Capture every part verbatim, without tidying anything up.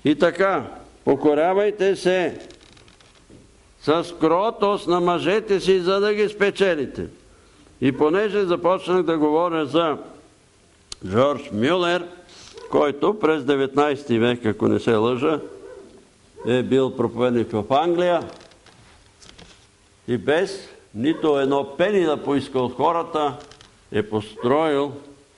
И така, покорявайте се с кротост на мъжете си, за да ги спечелите. И понеже започнах да говоря за Жорж Мюлер, който през деветнайсети век, ако не се лъжа, е бил проповедник в Англия и без нито едно пени да поиска от хората, е построил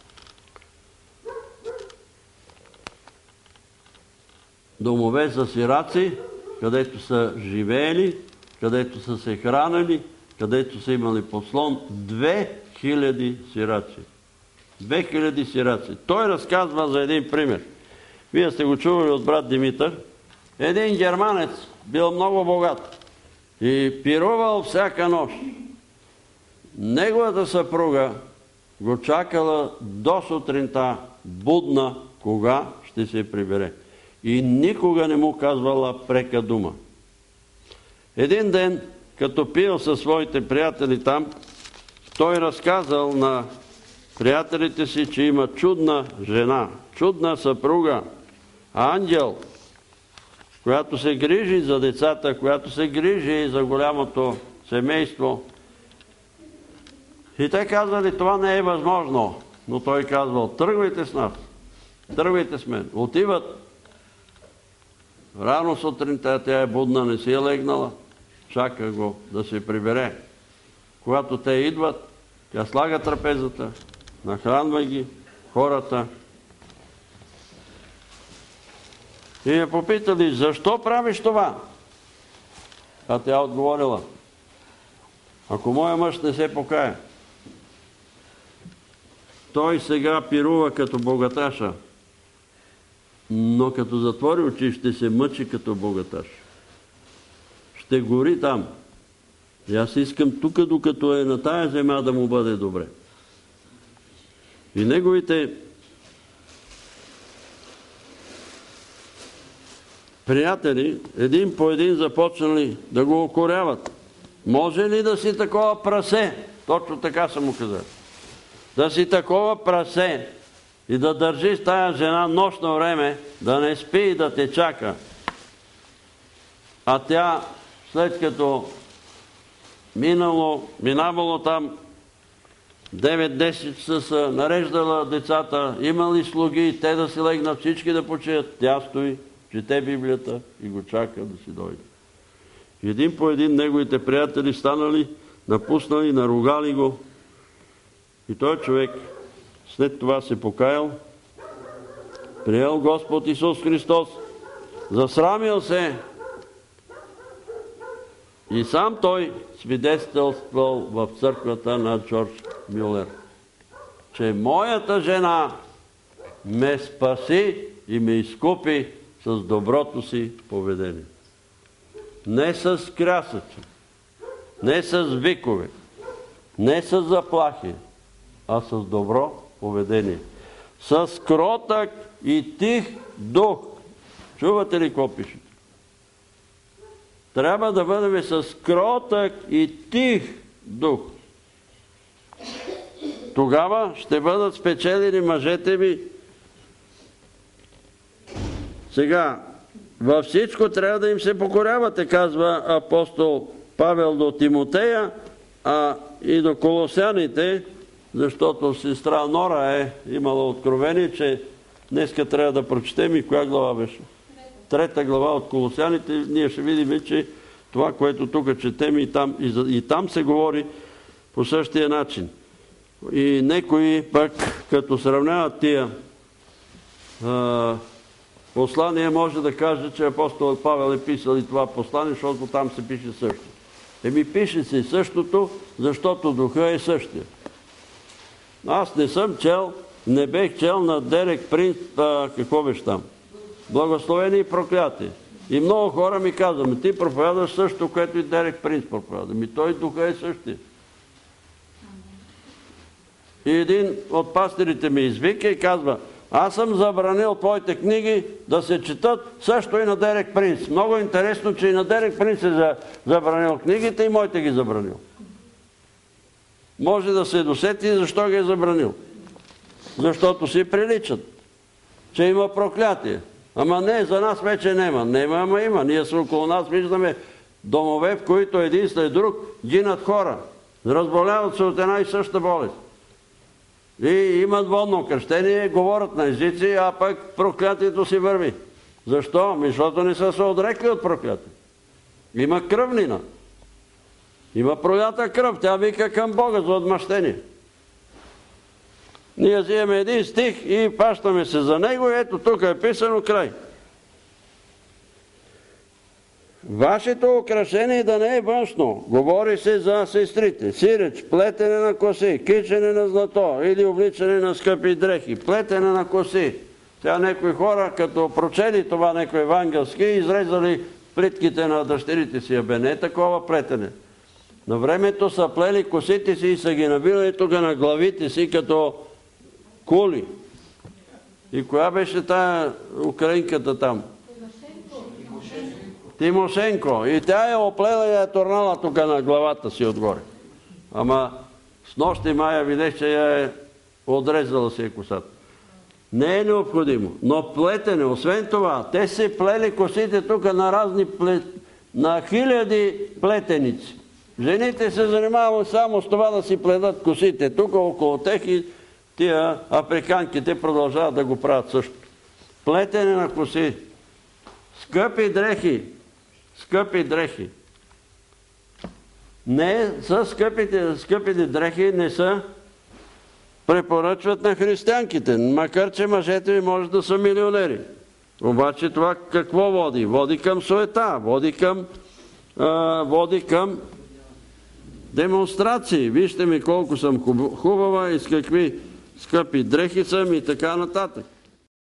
домове за сираци, където са живеели, където са се хранили, където са имали подслон две хиляди сираци. Две хиляди сираци. Той разказва за един пример. Вие сте го чували от брат Димитър. Един германец бил много богат и пирувал всяка нощ. Неговата съпруга го чакала до сутринта, будна, кога ще се прибере. И никога не му казвала прека дума. Един ден, като пил със своите приятели там, той разказал на приятелите си, че има чудна жена, чудна съпруга, ангел, която се грижи за децата, която се грижи за голямото семейство. И те казали, това не е възможно. Но той казвал, тръгвайте с нас, тръгвайте с мен. Отиват. Рано сутринта тя е будна, не си е легнала. Чака го да се прибере. Когато те идват, тя слага трапезата, нахранва ги, хората. И я попитали, защо правиш това? А тя отговорила, ако моя мъж не се покая, той сега пирува като богаташа, но като затвори очи ще се мъчи като богаташ. Ще гори там. И аз искам тук, докато е на тая земя, да му бъде добре. И неговите приятели един по един започнали да го укоряват. Може ли да си такова прасе? Точно така са му казали. Да си такова прасе и да държиш тая жена нощно време, да не спи и да те чака. А тя, след като минало, минавало там девет-десет часа, са нареждала децата, имали слуги, те да си легнат, всички да почият. Тя стои, чете Библията и го чака да си дойде. Един по един неговите приятели станали, напуснали, наругали го. И той човек след това се покаял, приел Господ Исус Христос, засрамил се и сам той свидетелствал в църквата на Жорж Мюлер, че моята жена ме спаси и ме изкупи с доброто си поведение. Не с крясъче, не с викове, не с заплахи, а с добро поведение. С кротък и тих дух. Чувате ли какво пишете? Трябва да бъдем с кротък и тих дух. Тогава ще бъдат спечелени мъжете ви. Сега, във всичко трябва да им се покорявате, казва апостол Павел до Тимотея, а и до колосяните, защото сестра Нора е имала откровение, че днеска трябва да прочетем и коя глава беше? Трета глава от Колосяните. Ние ще видим, че това, което тук четем и там, и, за, и там се говори по същия начин. И некои пък, като сравняват тия а, послания, може да каже, че апостол Павел е писал и това послание, защото там се пише също. Еми пише се същото, защото духа е същия. Аз не съм чел, не бех чел на Дерек Принц, а, какво беше там? Благословени и прокляти. И много хора ми казват, ти проповядаш също, което и Дерек Принц проповяда. Ми той духа е същия. И един от пастирите ми извика и казва, аз съм забранил твоите книги да се четат също и на Дерек Принц. Много интересно, че и на Дерек Принц е забранил книгите и моите ги забранил. Може да се досети защо ги е забранил. Защото си приличат, че има проклятие. Ама не, за нас вече нема. Нема, ама има. Ние са около нас, виждаме домове, в които един след друг гинат хора. Разболяват се от една и съща болест. И имат водно кръщение, говорят на езици, а пък проклятието си върви. Защо? Защото не са се отрекли от проклятие. Има кръвнина. Има пролята кръв. Тя вика към Бога за отмъщение. Ние взимаме един стих и пащаме се за него. Ето тук е писано край. Вашето украшение да не е външно. Говори се за сестрите. Сиреч, плетене на коси, кичене на злато или обличане на скъпи дрехи. Плетене на коси. Тя някои хора, като прочели това некои евангелски, изрезали плитките на дъщерите си. Абе, не е такова плетене. На времето са плели косите си и са ги набили тук на главите си като кули. И коя беше тая украинката там? Тимошенко. И тя е оплела и е турнала тук на главата си отгоре. Ама с нощи Майя видех, че я е отрезала си косата. Не е необходимо. Но плетене, освен това, те си плели косите тук на разни плет... на хиляди плетеници. Жените се занимават само с това да си пледат косите. Тук около тех и тия африканките продължават да го правят също. Плетене на коси. Скъпи дрехи. Скъпи дрехи. Не са скъпите, скъпите дрехи не са препоръчват на християнките, макар че мъжете ви може да са милионери. Обаче това какво води? Води към суета, води към, а, води към демонстрации. Вижте ми колко съм хубава и с какви скъпи дрехи съм и така нататък.